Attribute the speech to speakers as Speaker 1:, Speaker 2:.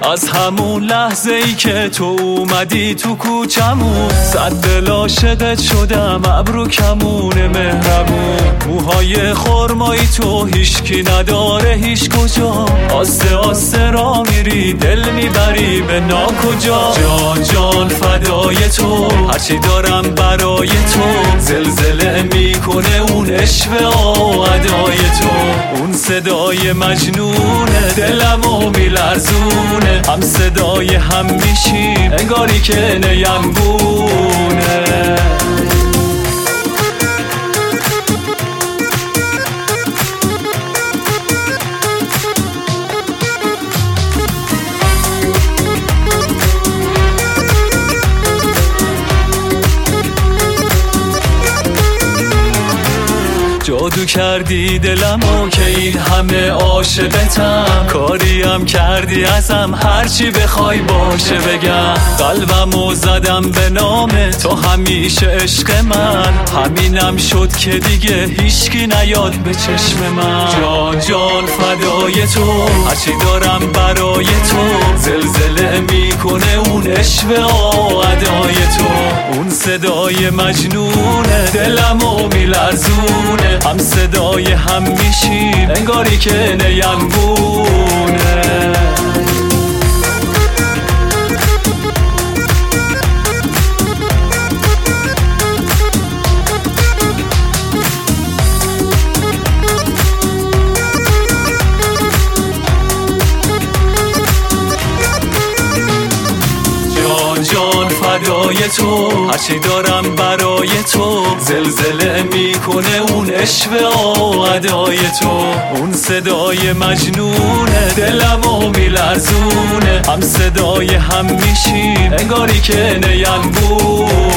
Speaker 1: از همون لحظه ای که تو اومدی تو کوچمون، صد دل عاشقت شدم، ابرو کمون مهربون. موهای خرمایی تو هیچکی نداره هیچ کجا، آسته آسته را میری دل میبری به ناکجا. جان جان فدای تو، هرچی دارم برای تو، زلزله میکنه اون عشق ادای تو. اون صدای مجنونه دلمو میلرزونه، هم صدای هم میشیم انگاری که نیمگونه. جادو کردی دلمو که این همه عاشقتم، کاریم کردی ازم هرچی بخوای باشه بگم. قلبمو زدم به نام تو همیشه عشق من، همینم شد که دیگه هیچکی نیاد به چشم من. جان جان فدای تو، هرچی دارم برای تو، زلزله میکنه اون عشق ادای تو. اون صدای مجنونه دلمو میلرزونه، هم صدای هم میشیم انگاری که نیمگونه. جان فدای تو، هرچی دارم برای تو، زلزله میکنه اون عشق ادای تو. اون صدای مجنونه دلمو میلرزونه، هم صدای هم میشیم انگاری که نیمگونه.